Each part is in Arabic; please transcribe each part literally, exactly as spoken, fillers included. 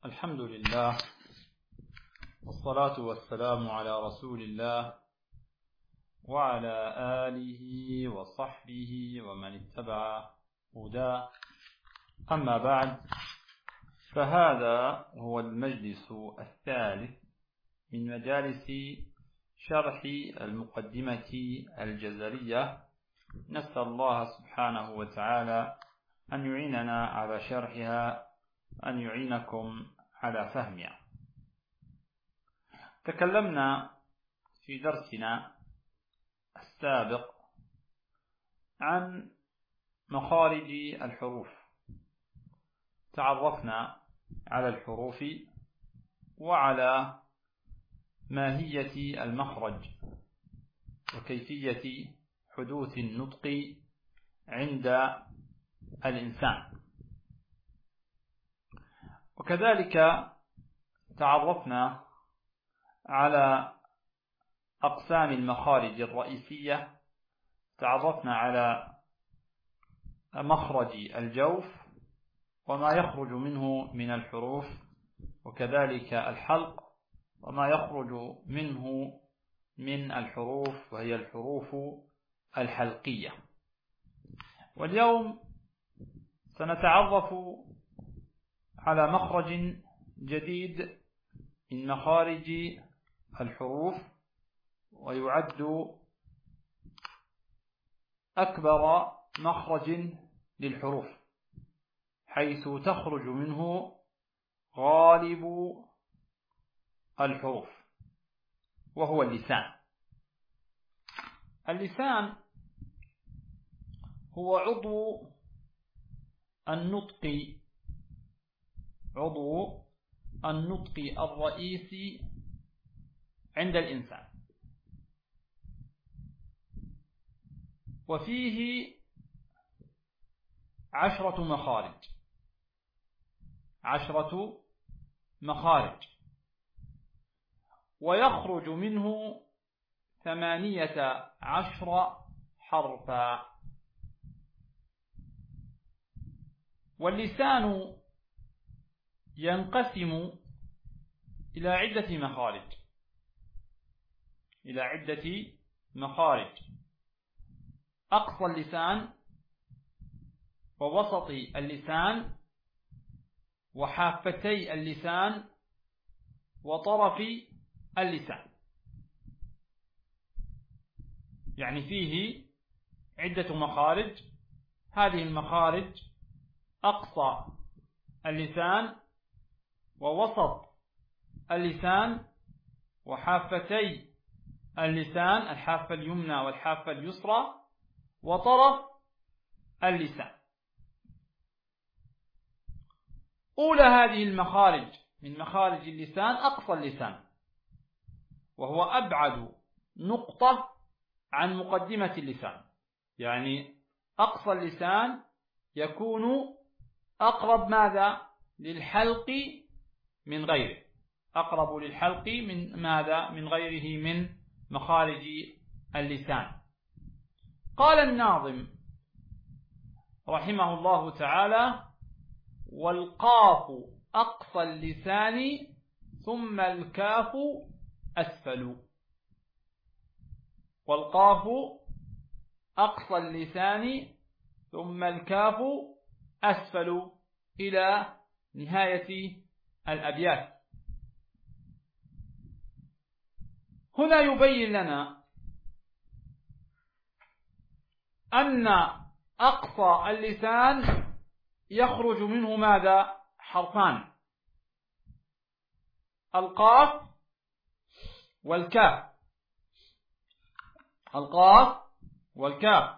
الحمد لله والصلاة والسلام على رسول الله وعلى آله وصحبه ومن اتبع هداه. أما بعد، فهذا هو المجلس الثالث من مجالس شرح المقدمة الجزرية. نسأل الله سبحانه وتعالى أن يعيننا على شرحها، أن يعينكم على فهمها. تكلمنا في درسنا السابق عن مخارج الحروف، تعرفنا على الحروف وعلى ماهية المخرج وكيفية حدوث النطق عند الإنسان، وكذلك تعرفنا على أقسام المخارج الرئيسية. تعرفنا على مخرج الجوف وما يخرج منه من الحروف، وكذلك الحلق وما يخرج منه من الحروف وهي الحروف الحلقية. واليوم سنتعرف على مخرج جديد من مخارج الحروف، ويعد أكبر مخرج للحروف، حيث تخرج منه غالب الحروف، وهو اللسان. اللسان هو عضو النطق عضو النطق الرئيسي عند الإنسان، وفيه عشرة مخارج عشرة مخارج ويخرج منه ثمانية عشر حرفا. واللسان ينقسم إلى عدة مخارج إلى عدة مخارج أقصى اللسان، ووسط اللسان، وحافتي اللسان، وطرف اللسان. يعني فيه عدة مخارج. هذه المخارج أقصى اللسان، ووسط اللسان، وحافتي اللسان، الحافة اليمنى والحافة اليسرى، وطرف اللسان. أولى هذه المخارج من مخارج اللسان أقصى اللسان، وهو أبعد نقطة عن مقدمة اللسان. يعني أقصى اللسان يكون أقرب ماذا؟ للحلق من غيره، أقرب للحلق من ماذا؟ من غيره من مخارج اللسان. قال الناظم رحمه الله تعالى: والقاف أقصى اللسان ثم الكاف أسفل. والقاف أقصى اللسان ثم الكاف أسفل، إلى نهاية الأبيات. هنا يبين لنا أن أقصى اللسان يخرج منه ماذا؟ حرفان: القاف والكاف. القاف والكاف.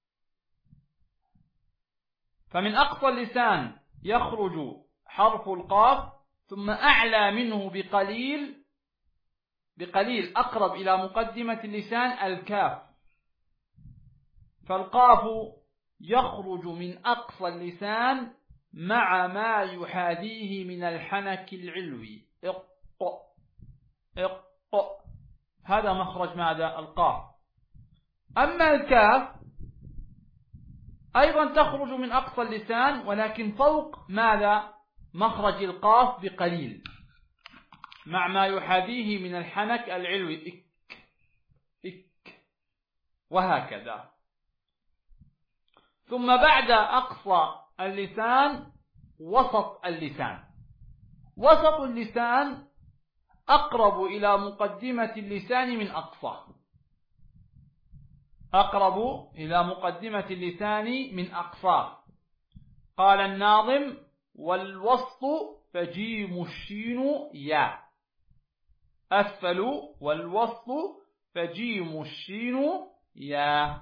فمن أقصى اللسان يخرج حرف القاف، ثم أعلى منه بقليل بقليل أقرب إلى مقدمة اللسان الكاف. فالقاف يخرج من أقصى اللسان مع ما يحاذيه من الحنك العلوي. اق اق هذا مخرج ماذا؟ القاف. أما الكاف أيضا تخرج من أقصى اللسان، ولكن فوق ماذا؟ مخرج القاف بقليل مع ما يحاذيه من الحنك العلوي إك إك وهكذا. ثم بعد أقصى اللسان وسط اللسان. وسط اللسان أقرب إلى مقدمة اللسان من أقصى، أقرب إلى مقدمة اللسان من أقصى. قال الناظم: والوسط فجيم الشين يا. أسفل والوسط فجيم الشين يا.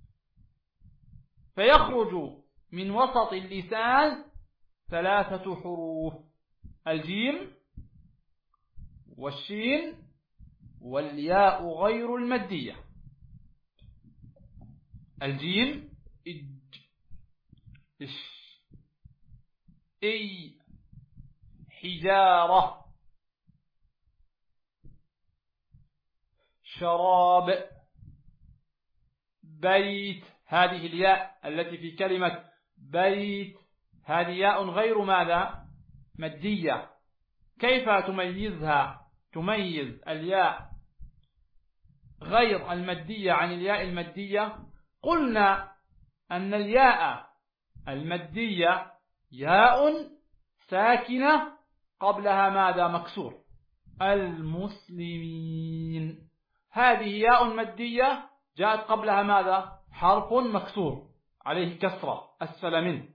فيخرج من وسط اللسان ثلاثة حروف: الجيم والشين والياء غير المادية. الجيم إج إش إي حجارة شراب بيت. هذه الياء التي في كلمة بيت هذه ياء غير ماذا؟ مادية. كيف تميزها؟ تميز الياء غير المادية عن الياء المادية. قلنا أن الياء المادية ياء ساكنة قبلها ماذا؟ مكسور. المسلمين هذه ياء مادية جاءت قبلها ماذا؟ حرف مكسور عليه كسرة أسفل منه.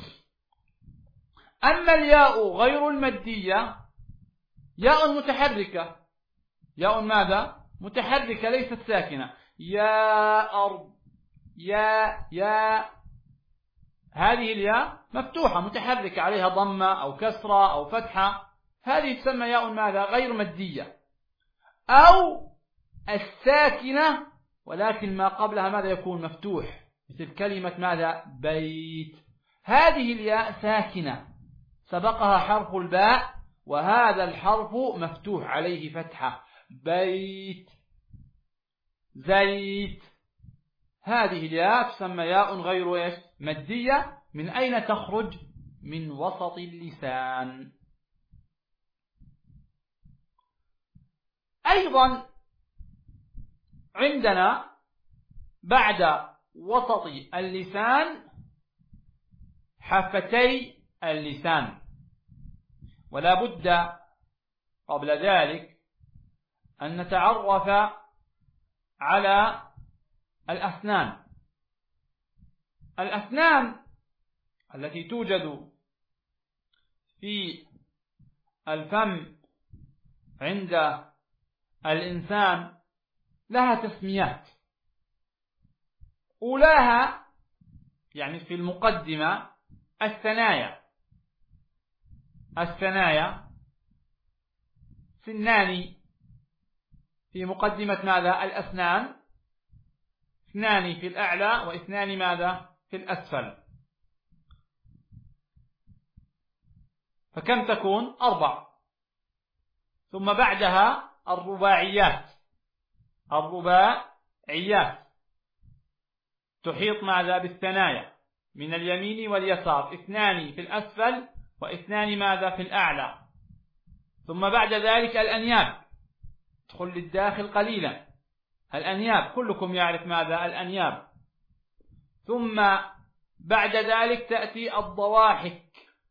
أما الياء غير المادية ياء متحركة. ياء ماذا؟ متحركة ليست ساكنة. يا أرض يا يا هذه الياء مفتوحة متحركة عليها ضمة أو كسرة أو فتحة. هذه تسمى ياء ماذا؟ غير مادية. أو الساكنة ولكن ما قبلها ماذا؟ يكون مفتوح، مثل كلمة ماذا؟ بيت. هذه الياء ساكنة سبقها حرف الباء وهذا الحرف مفتوح عليه فتحة. بيت زيت. هذه الياء تسمى ياء غير إيش؟ مادية. من أين تخرج؟ من وسط اللسان. أيضا عندنا بعد وسط اللسان حفتي اللسان. ولا بد قبل ذلك أن نتعرف على الأسنان. الأسنان التي توجد في الفم عند الإنسان لها تسميات. أولاها يعني في المقدمة الثنايا. الثنايا سنان في مقدمة ماذا؟ الأسنان. اثنان في الأعلى واثنان ماذا؟ في الأسفل. فكم تكون؟ أربع. ثم بعدها الرباعيات. الرباعيات تحيط ماذا؟ بالثنايا من اليمين واليسار. اثنان في الأسفل واثنان ماذا؟ في الأعلى. ثم بعد ذلك الأنياب تدخل للداخل قليلا. الأنياب كلكم يعرف ماذا؟ الأنياب. ثم بعد ذلك تأتي الضواحك.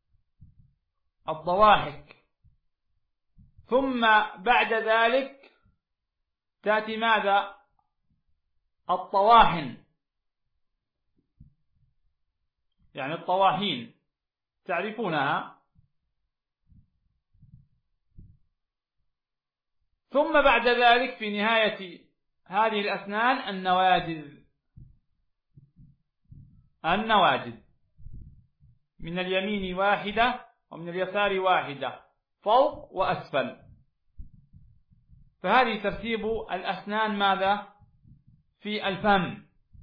الضواحك. ثم بعد ذلك تأتي ماذا؟ الطواحن، يعني الطواحين تعرفونها. ثم بعد ذلك في نهاية هذه الأسنان النواجذ. النواجذ من اليمين واحدة ومن اليسار واحدة، فوق وأسفل. فهذه ترتيب الأسنان ماذا؟ في الفم.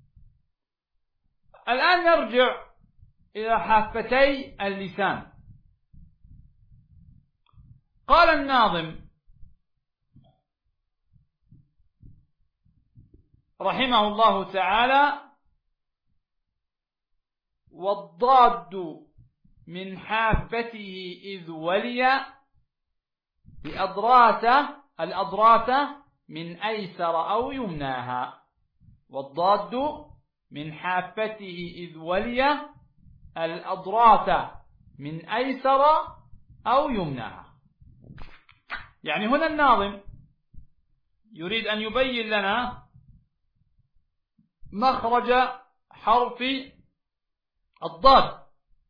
الآن نرجع إلى حافتي اللسان. قال الناظم رحمه الله تعالى: والضاد من حافته إذ ولي بأضراس الأضراس من أيسر أو يمناها. والضاد من حافته إذ ولي الأضراس من أيسر أو يمناها. يعني هنا الناظم يريد أن يبين لنا مخرج حرف الضاد،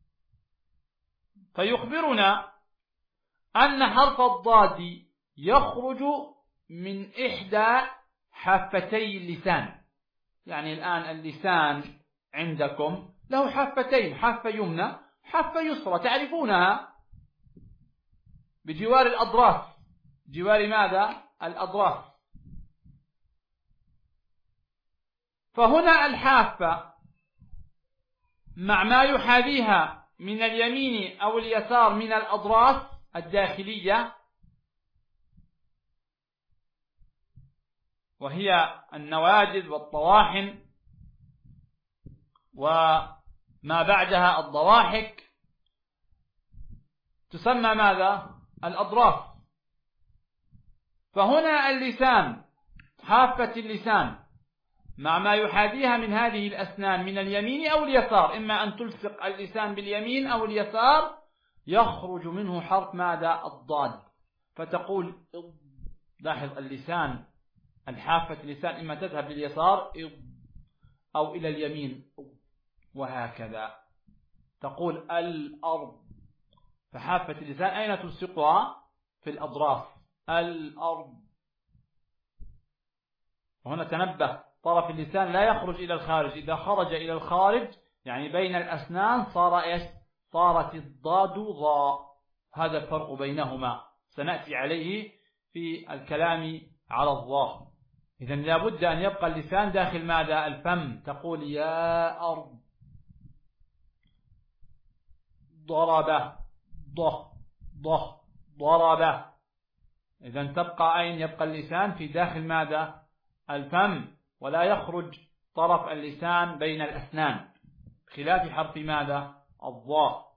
فيخبرنا أن حرف الضاد يخرج من إحدى حافتي اللسان. يعني الآن اللسان عندكم له حافتين، حافة يمنى حافة يسرى تعرفونها بجوار الأضراس، جوار ماذا؟ الأضراس. فهنا الحافة مع ما يحاذيها من اليمين أو اليسار من الأضراس الداخلية، وهي النواجذ والطواحن وما بعدها الضواحك، تسمى ماذا؟ الأضراس. فهنا اللسان، حافة اللسان مع ما يحاذيها من هذه الأسنان من اليمين أو اليسار، إما أن تلصق اللسان باليمين أو اليسار، يخرج منه حرف ماذا؟ الضاد. فتقول لاحظ اللسان، الحافة اللسان إما تذهب لليسار أو إلى اليمين وهكذا. تقول الأرض، فحافة اللسان أين تلصقها؟ في الأضراس، الأرض. وهنا تنبه، طرف اللسان لا يخرج إلى الخارج، إذا خرج إلى الخارج يعني بين الأسنان صار إيش؟ صارت الضاد ضاء. هذا الفرق بينهما سنأتي عليه في الكلام على الضاء. إذن لابد أن يبقى اللسان داخل ماذا؟ الفم. تقول يا أرض، ضرب، ضه ضه ضرب. إذن تبقى أين؟ يبقى اللسان في داخل ماذا؟ الفم، ولا يخرج طرف اللسان بين الأسنان، خلاف حرف ماذا؟ الضاء.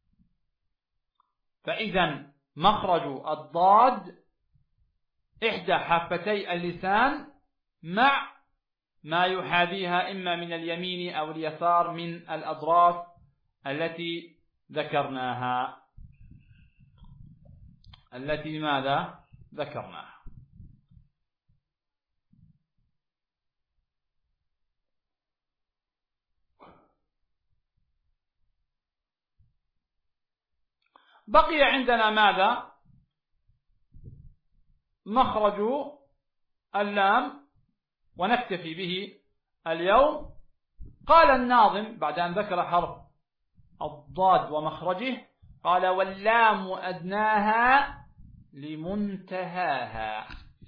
فإذا مخرج الضاد إحدى حافتي اللسان مع ما يحاذيها إما من اليمين أو اليسار من الأضراس التي ذكرناها، التي ماذا؟ ذكرناها. بقي عندنا ماذا؟ مخرج اللام، ونكتفي به اليوم. قال الناظم بعد أن ذكر حرف الضاد ومخرجه، قال واللام أدناها لمنتهاها.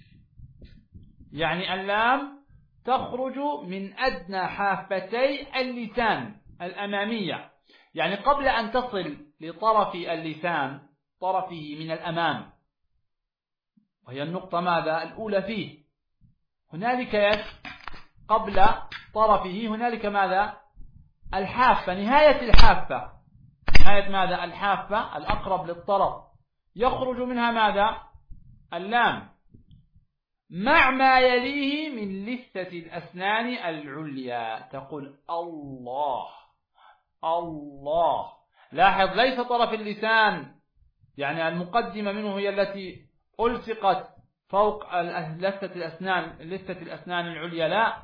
يعني اللام تخرج من أدنى حافتي اللسان الأمامية، يعني قبل أن تصل لطرف اللسان، طرفه من الأمام، وهي النقطة ماذا؟ الأولى فيه. هنالك قبل طرفه هنالك ماذا؟ الحافة، نهاية الحافة، نهاية ماذا؟ الحافة الأقرب للطرف، يخرج منها ماذا؟ اللام، مع ما يليه من لثة الأسنان العليا. تقول الله، الله. لاحظ ليس طرف اللسان يعني المقدمة منه هي التي ألصقت فوق لثة الأسنان، لثة الأسنان العليا، لا،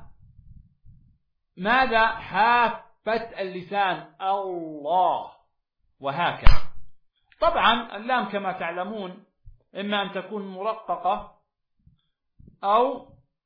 ماذا؟ حافة اللسان، الله، وهكذا. طبعا اللام كما تعلمون إما أن تكون مرققة أو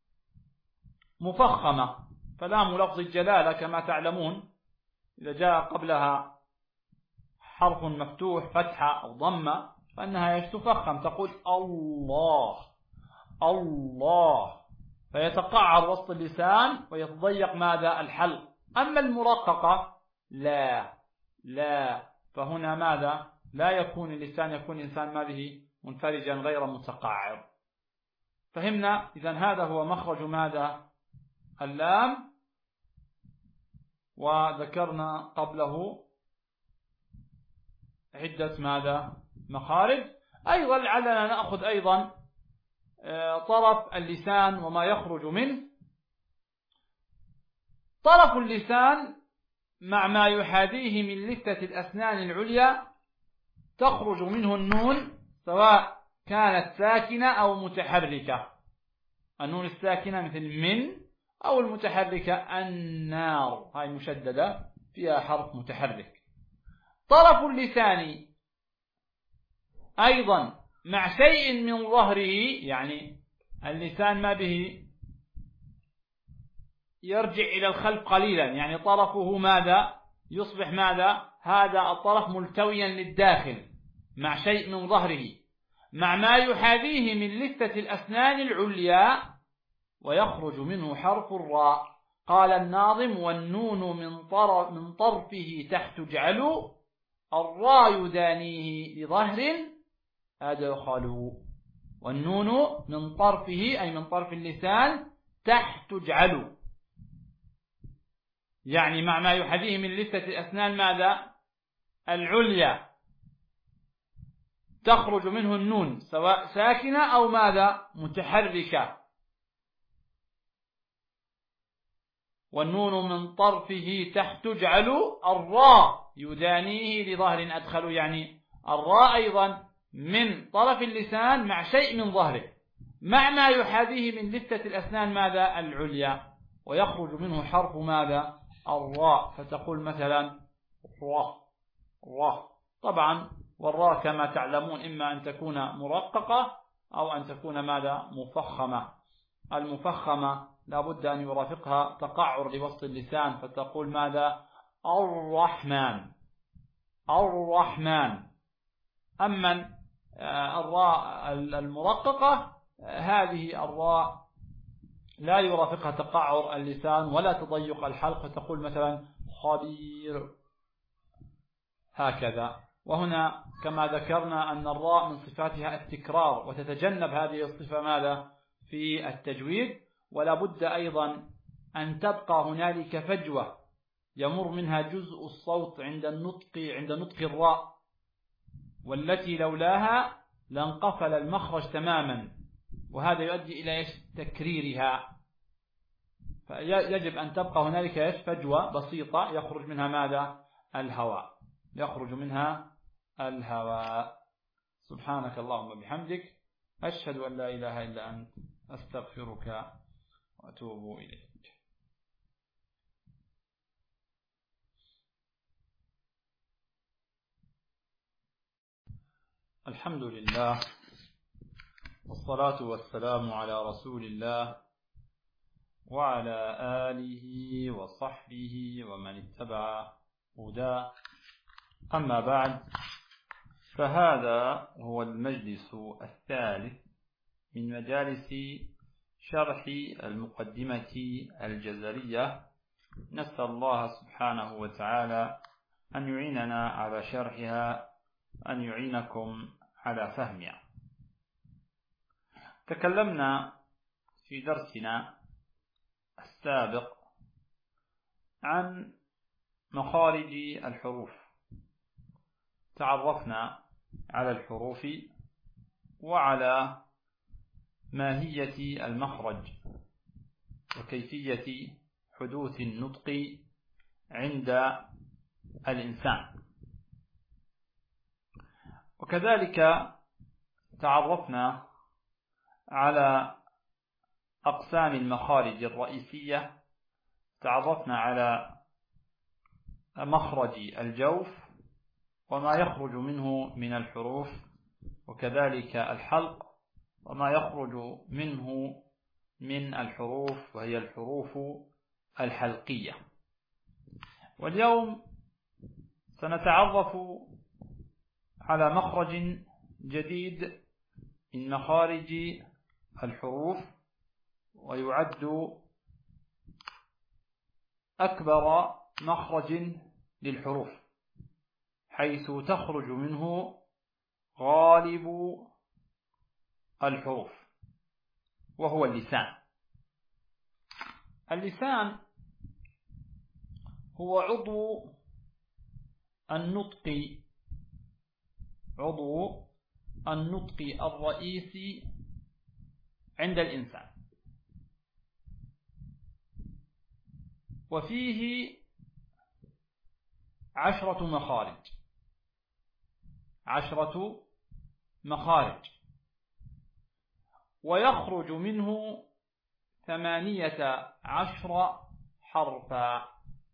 مفخمة، فلام لفظ الجلالة كما تعلمون إذا جاء قبلها حرف مفتوح فتحة أو ضمة فإنها تفخم، تقول الله، الله، فيتقعر وسط اللسان ويتضيق ماذا؟ الحلق. أما المرققة لا، لا، فهنا ماذا؟ لا يكون اللسان، يكون الإنسان ماذا؟ منفرجا غير متقعر. فهمنا؟ إذن هذا هو مخرج ماذا؟ اللام. وذكرنا قبله عدة ماذا مخارج. أيضا لعلنا نأخذ أيضا طرف اللسان وما يخرج منه. طرف اللسان مع ما يحاذيه من لثة الأسنان العليا تخرج منه النون سواء كانت ساكنة أو متحركة. النون الساكنة مثل من، أو المتحركة النار، هاي مشددة فيها حرف متحرك. طرف اللسان أيضا مع شيء من ظهره، يعني اللسان ما به يرجع إلى الخلف قليلا، يعني طرفه ماذا يصبح ماذا هذا الطرف ملتويا للداخل مع شيء من ظهره، مع ما يحاذيه من لثة الأسنان العليا ويخرج منه حرف الراء. قال الناظم: والنون من طرف من طرفه تحت جعل الراء يدانيه لظهر أدخلوا. والنون من طرفه أي من طرف اللسان تحت جعل، يعني مع ما يحاذيه من لثة الأسنان ماذا العليا تخرج منه النون سواء ساكنة أو ماذا متحركة. والنون من طرفه تحت جعل الراء يدانيه لظهر أدخل، يعني الراء أيضا من طرف اللسان مع شيء من ظهره مع ما يحاذيه من لثة الأسنان ماذا العليا ويخرج منه حرف ماذا الراء. فتقول مثلا راء راء. طبعا والراء كما تعلمون إما أن تكون مرققة أو أن تكون ماذا مفخمة. المفخمة لابد أن يرافقها تقعر لوسط اللسان، فتقول ماذا الرحمن الرحمن. أما الراء المرققة هذه الراء لا يرافقها تقعر اللسان ولا تضيق الحلق، فتقول مثلا خبير هكذا. وهنا كما ذكرنا أن الراء من صفاتها التكرار، وتتجنب هذه الصفة ماذا في التجويد. ولا بد أيضا أن تبقى هنالك فجوة يمر منها جزء الصوت عند النطق عند نطق الراء، والتي لولاها لانقفل المخرج تماما، وهذا يؤدي إلى تكريرها. فيجب أن تبقى هنالك فجوة بسيطة يخرج منها ماذا الهواء يخرج منها الهواء. سبحانك اللهم بحمدك، أشهد أن لا إله إلا أنت، أستغفرك وأتوب إليك. الحمد لله والصلاة والسلام على رسول الله وعلى آله وصحبه ومن اتبع هداه. أما بعد، فهذا هو المجلس الثالث من مجالس شرح المقدمة الجزرية. نسأل الله سبحانه وتعالى أن يعيننا على شرحها، أن يعينكم على فهمها. تكلمنا في درسنا السابق عن مخارج الحروف، تعرفنا على الحروف وعلى ماهية المخرج وكيفية حدوث النطق عند الإنسان، وكذلك تعرفنا على أقسام المخارج الرئيسية. تعرفنا على مخرج الجوف وما يخرج منه من الحروف، وكذلك الحلق وما يخرج منه من الحروف وهي الحروف الحلقية. واليوم سنتعرف على مخرج جديد من مخارج الحروف، ويعد أكبر مخرج للحروف، حيث تخرج منه غالب الحروف، وهو اللسان. اللسان هو عضو النطق عضو النطق الرئيسي عند الإنسان، وفيه عشرة مخارج عشرة مخارج ويخرج منه ثمانية عشر حرفا.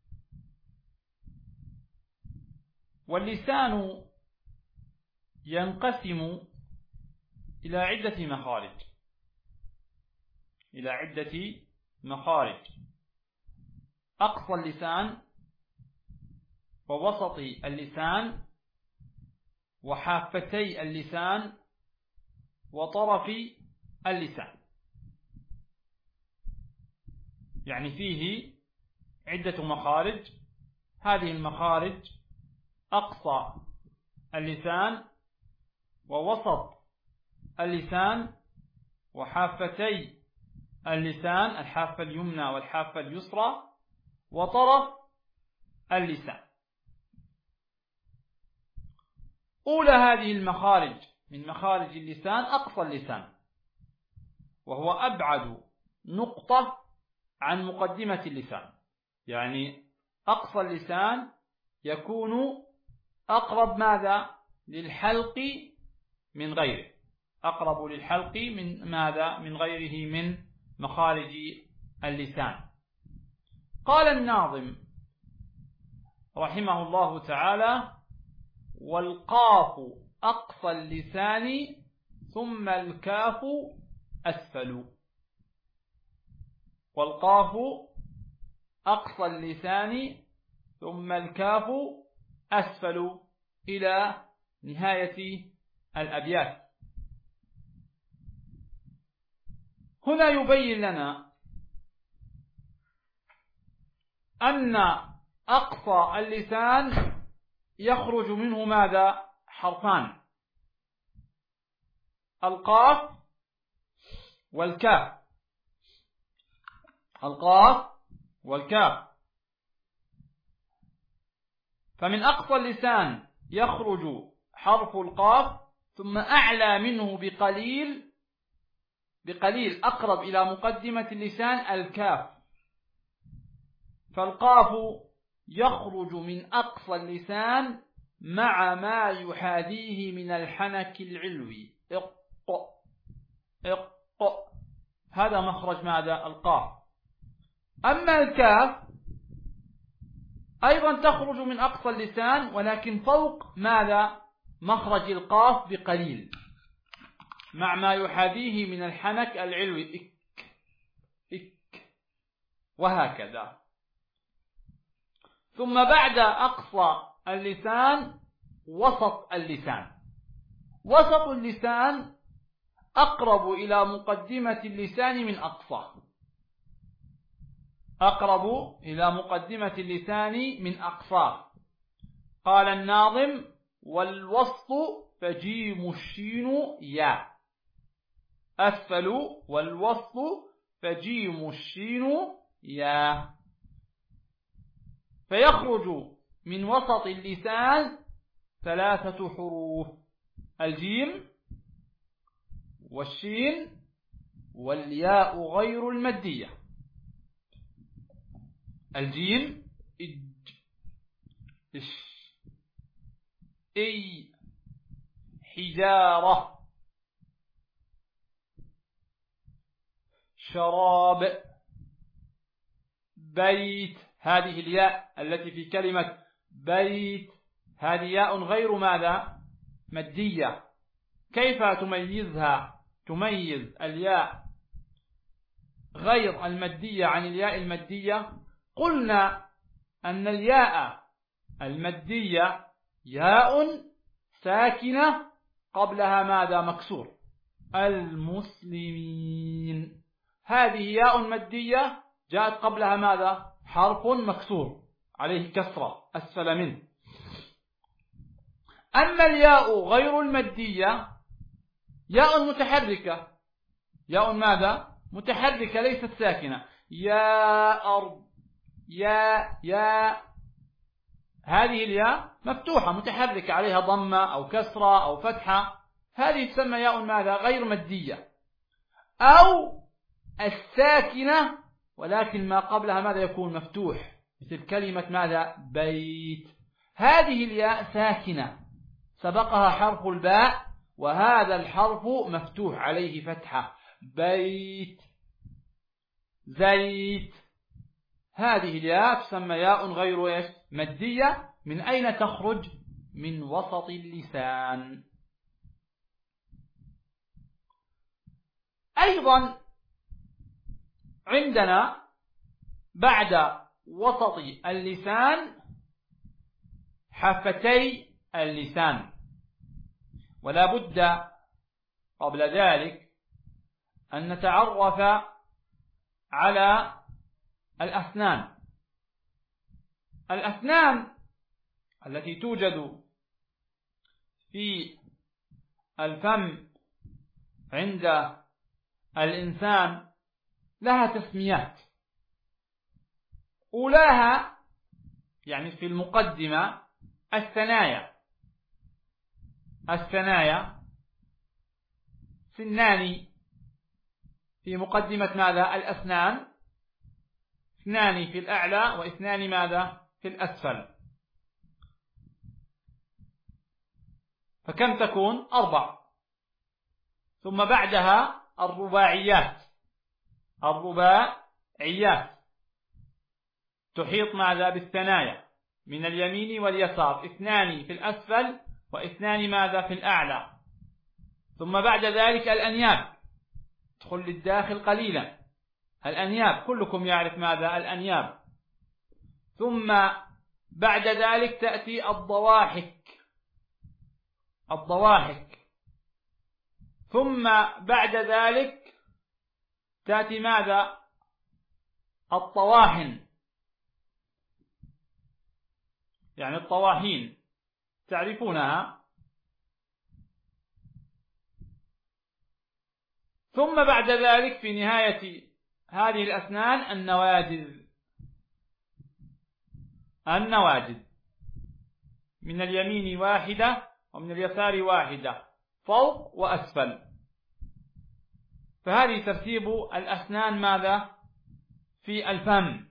واللسان ينقسم إلى عدة مخارج إلى عدة مخارج أقصى اللسان ووسط اللسان وحافتي اللسان وطرف اللسان، يعني فيه عدة مخارج. هذه المخارج أقصى اللسان ووسط اللسان وحافتي اللسان، الحافة اليمنى والحافة اليسرى وطرف اللسان. أولى هذه المخارج من مخارج اللسان أقصى اللسان، وهو أبعد نقطة عن مقدمة اللسان، يعني أقصى اللسان يكون أقرب ماذا للحلق من غيره، أقرب للحلق من ماذا من غيره من مخارج اللسان. قال الناظم رحمه الله تعالى: والقاف أقصى اللسان ثم الكاف أسفل. والقاف أقصى اللسان ثم الكاف أسفل إلى نهاية الأبيات. هنا يبين لنا أن أقصى اللسان يخرج منه ماذا؟ حرفان: القاف والكاف. القاف والكاف. فمن أقصى اللسان يخرج حرف القاف، ثم أعلى منه بقليل بقليل أقرب إلى مقدمة اللسان الكاف. فالقاف يخرج من أقصى اللسان مع ما يحاذيه من الحنك العلوي. إق إق هذا مخرج ماذا؟ القاف. أما الكاف أيضا تخرج من أقصى اللسان، ولكن فوق ماذا؟ مخرج القاف بقليل، مع ما يحاذيه من الحنك العلوي. إك إك وهكذا. ثم بعد أقصى اللسان وسط اللسان. وسط اللسان أقرب إلى مقدمة اللسان من أقصى، أقرب إلى مقدمة اللسان من أقصى. قال الناظم: والوسط فجيم الشين يا. أسفل والوسط فجيم الشين يا. فيخرج من وسط اللسان ثلاثة حروف: الجيم والشين والياء غير المادية. الجيم إج إش إي حجارة شراب بيت. هذه الياء التي في كلمة بيت هذه ياء غير ماذا؟ مادية. كيف تميزها؟ تميز الياء غير المادية عن الياء المادية. قلنا أن الياء المادية ياء ساكنة قبلها ماذا؟ مكسور. المسلمين هذه ياء مادية جاءت قبلها ماذا؟ حرف مكسور عليه كسرة أسفل منه. أما الياء غير المادية ياء متحركة. ياء ماذا؟ متحركة ليست ساكنة. يا أرض يا يا هذه الياء مفتوحة متحركة عليها ضمة أو كسرة أو فتحة، هذه تسمى ياء ماذا؟ غير مادية. أو الساكنة ولكن ما قبلها ماذا يكون؟ مفتوح، مثل كلمة ماذا؟ بيت. هذه الياء ساكنة سبقها حرف الباء وهذا الحرف مفتوح عليه فتحة، بيت، زيت. هذه الياء تسمى ياء غير إيش؟ مادية. من أين تخرج؟ من وسط اللسان. أيضا عندنا بعد وسط اللسان حافتي اللسان، ولا بد قبل ذلك أن نتعرف على الأسنان. الأسنان التي توجد في الفم عند الإنسان لها تسميات. أولاها يعني في المقدمة الثنايا. الثنايا سنان في مقدمة ماذا؟ الأسنان، اثنان في الأعلى واثنان ماذا؟ في الأسفل. فكم تكون؟ أربع. ثم بعدها الرباعيات. الرباعيات تحيط ماذا؟ بالثنايا من اليمين واليسار، اثنان في الأسفل واثنان ماذا؟ في الأعلى. ثم بعد ذلك الأنياب، تدخل للداخل قليلا، الأنياب كلكم يعرف ماذا؟ الأنياب. ثم بعد ذلك تأتي الضواحك، الضواحك. ثم بعد ذلك تأتي ماذا؟ الطواحن، يعني الطواحين تعرفونها. ثم بعد ذلك في نهاية هذه الأسنان النواجذ. النواجذ من اليمين واحدة ومن اليسار واحدة، فوق وأسفل. فهذه ترتيب الأسنان ماذا؟ في الفم.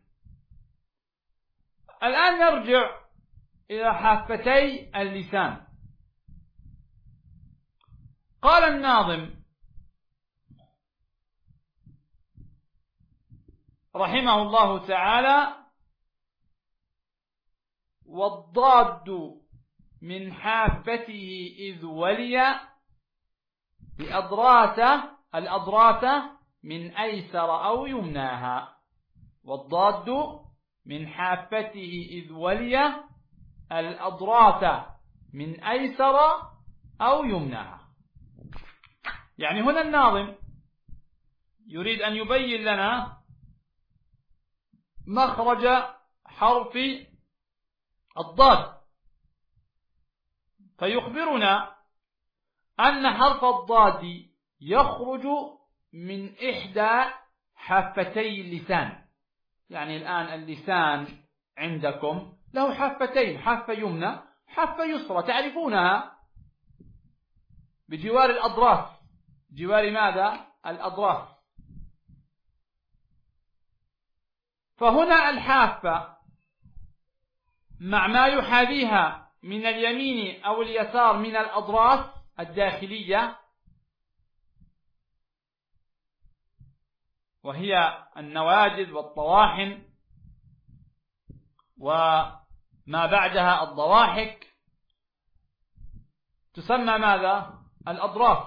الآن نرجع إلى حافتي اللسان. قال الناظم رحمه الله تعالى: والضاد من حافته إذ ولي بأضراس، الأضراس من أيسر أو يمناها. والضاد من حافته إذ ولي الأضراس من أيسر أو يمناها. يعني هنا الناظم يريد أن يبين لنا مخرج حرف الضاد، فيخبرنا أن حرف الضاد يخرج من إحدى حافتي اللسان. يعني الآن اللسان عندكم له حافتين، حافة يمنى، حافة يسرى، تعرفونها بجوار الأضراس، جوار ماذا؟ الأضراس. فهنا الحافة مع ما يحاذيها من اليمين أو اليسار من الأضراس الداخلية، وهي النواجذ والطواحن وما بعدها الضواحك، تسمى ماذا؟ الأضراس.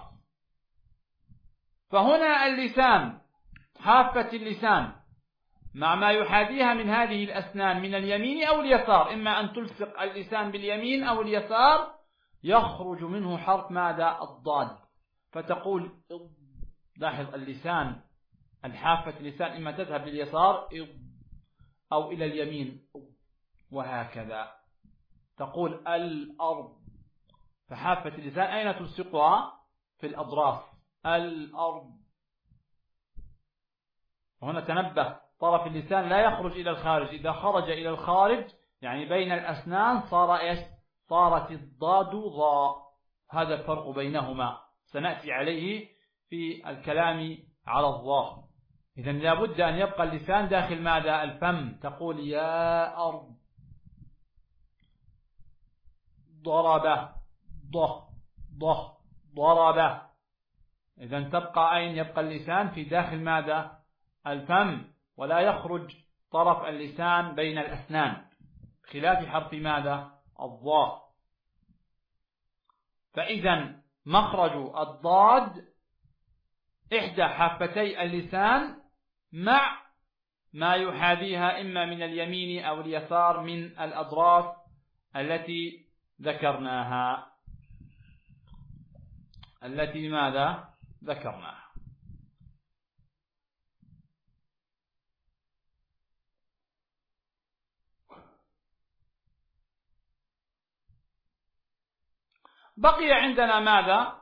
فهنا اللسان، حافة اللسان مع ما يحاذيها من هذه الأسنان من اليمين أو اليسار، إما أن تلصق اللسان باليمين أو اليسار، يخرج منه حرف ماذا؟ الضاد. فتقول لاحظ اللسان، الحافة اللسان إما تذهب لليسار أو إلى اليمين، وهكذا تقول الأرض. فحافة اللسان أين تلصقها؟ في الأضراس، الأرض. وهنا تنبه، طرف اللسان لا يخرج إلى الخارج، إذا خرج إلى الخارج يعني بين الأسنان صار إيش؟ صارت الضاد ضاء. هذا الفرق بينهما سنأتي عليه في الكلام على الضاء. إذن لابد أن يبقى اللسان داخل ماذا؟ الفم. تقول يا أرض، ضرب، ضه ضه ضرب. إذن تبقى أين؟ يبقى اللسان في داخل ماذا؟ الفم، ولا يخرج طرف اللسان بين الأسنان، خلاف حرف ماذا؟ الضاء. فإذا مخرج الضاد إحدى حافتي اللسان مع ما يحاذيها إما من اليمين أو اليسار من الأضراس التي ذكرناها التي ماذا؟ ذكرناها. بقي عندنا ماذا؟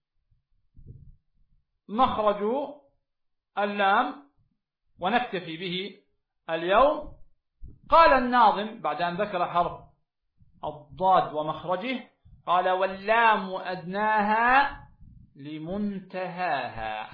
مخرج اللام، ونكتفي به اليوم. قال الناظم بعد أن ذكر حرف الضاد ومخرجه قال واللام أدناها لمنتهاها،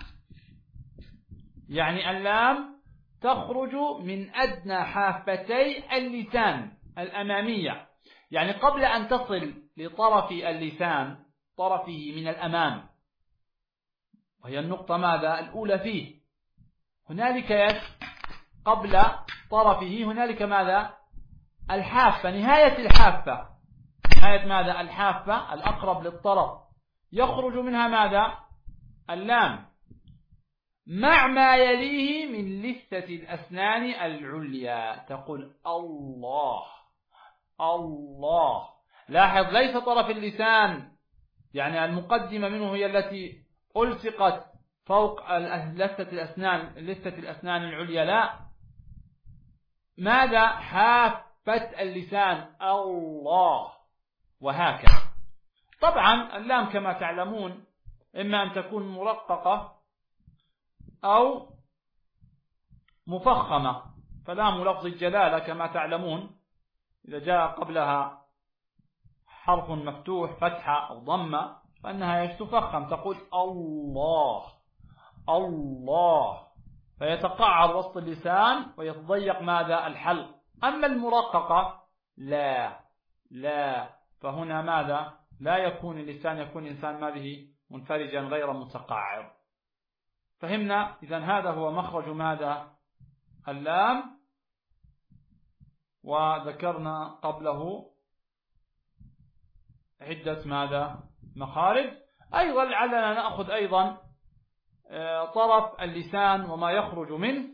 يعني اللام تخرج من أدنى حافتي اللسان الأمامية، يعني قبل أن تصل لطرف اللسان، طرفه من الأمام، وهي النقطة ماذا؟ الأولى فيه. هنالك يش قبل طرفه هنالك ماذا؟ الحافة، نهاية الحافة، نهاية ماذا؟ الحافة الأقرب للطرف، يخرج منها ماذا؟ اللام، مع ما يليه من لثة الأسنان العليا. تقول الله الله. لاحظ ليس طرف اللسان، يعني المقدمة منه هي التي ألصقت فوق لثة الأسنان لثة الأسنان العليا، لا، ماذا؟ حافة اللسان الله، وهكذا. طبعا اللام كما تعلمون إما أن تكون مرققة أو مفخمة، فلام لفظ الجلالة كما تعلمون إذا جاء قبلها حرف مفتوح فتحة أو ضمة فإنها تفخم، تقول الله الله، فيتقعر وسط اللسان ويتضيق ماذا؟ الحلق. أما المرققة لا لا، فهنا ماذا؟ لا يكون اللسان، يكون الإنسان ما به منفرجا غير متقعر. فهمنا؟ إذن هذا هو مخرج ماذا؟ اللام، وذكرنا قبله عدة ماذا؟ مخارج. أيضا لعلنا نأخذ أيضا طرف اللسان وما يخرج منه.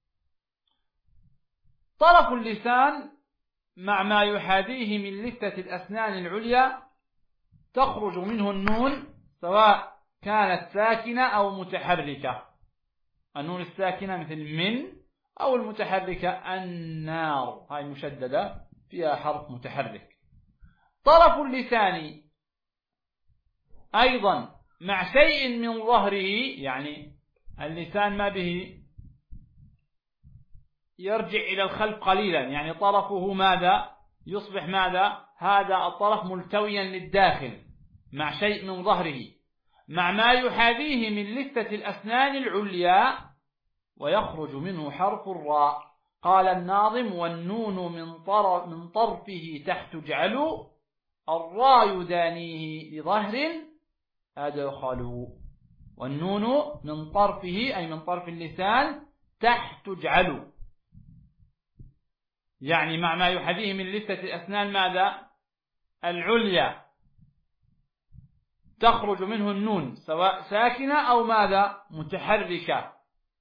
طرف اللسان مع ما يحاذيه من لثة الأسنان العليا تخرج منه النون، سواء كانت ساكنة أو متحركة. النون الساكنة مثل من، أو المتحركة النار، هاي مشددة فيها حرف متحرك. طرف اللسان أيضا مع شيء من ظهره، يعني اللسان ما به يرجع إلى الخلف قليلا، يعني طرفه ماذا؟ يصبح ماذا؟ هذا الطرف ملتويا للداخل مع شيء من ظهره، مع ما يحاذيه من لثة الأسنان العليا، ويخرج منه حرف الراء. قال الناظم والنون من طرف من طرفه تحت جعل الراء يدانيه لظهر أدخلوا. والنون من طرفه أي من طرف اللسان تحت جعل، يعني مع ما يحاذيه من لثة الأسنان ماذا؟ العليا، تخرج منه النون سواء ساكنة أو ماذا؟ متحركة.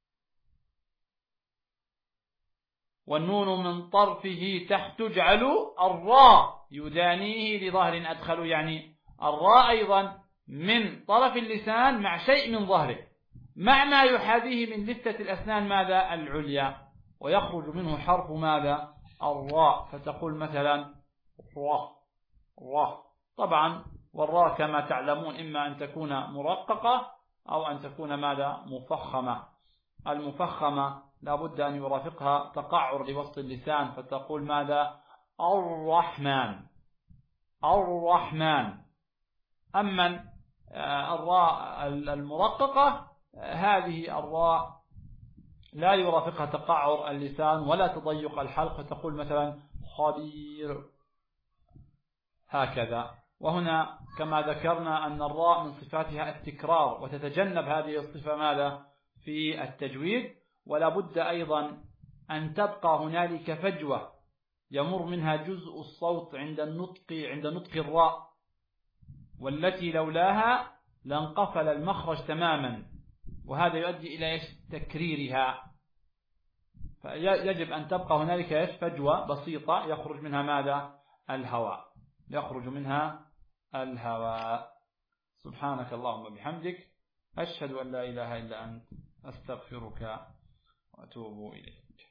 والنون من طرفه تحت جعل الراء يدانيه لظهر أدخلوا، يعني الراء أيضا من طرف اللسان مع شيء من ظهره، مع ما يحاذيه من لثة الأسنان ماذا؟ العليا، ويخرج منه حرف ماذا؟ الراء. فتقول مثلا راء راء. طبعا والراء كما تعلمون إما أن تكون مرققة أو أن تكون ماذا؟ مفخمة. المفخمة لابد أن يرافقها تقعر لوسط اللسان، فتقول ماذا؟ الرحمن الرحمن. أما الراء المرققة هذه الراء لا يرافقها تقعر اللسان ولا تضيق الحلق، فتقول مثلا خبير هكذا. وهنا كما ذكرنا أن الراء من صفاتها التكرار، وتتجنب هذه الصفة ماذا في التجويد. ولا بد أيضا أن تبقى هنالك فجوة يمر منها جزء الصوت عند النطق عند نطق الراء، والتي لولاها لانقفل المخرج تماما، وهذا يؤدي إلى تكريرها. فيجب أن تبقى هنالك فجوة بسيطة يخرج منها ماذا الهواء يخرج منها الهواء. سبحانك اللهم وبحمدك، أشهد أن لا إله إلا أنت، أستغفرك وأتوب إليك.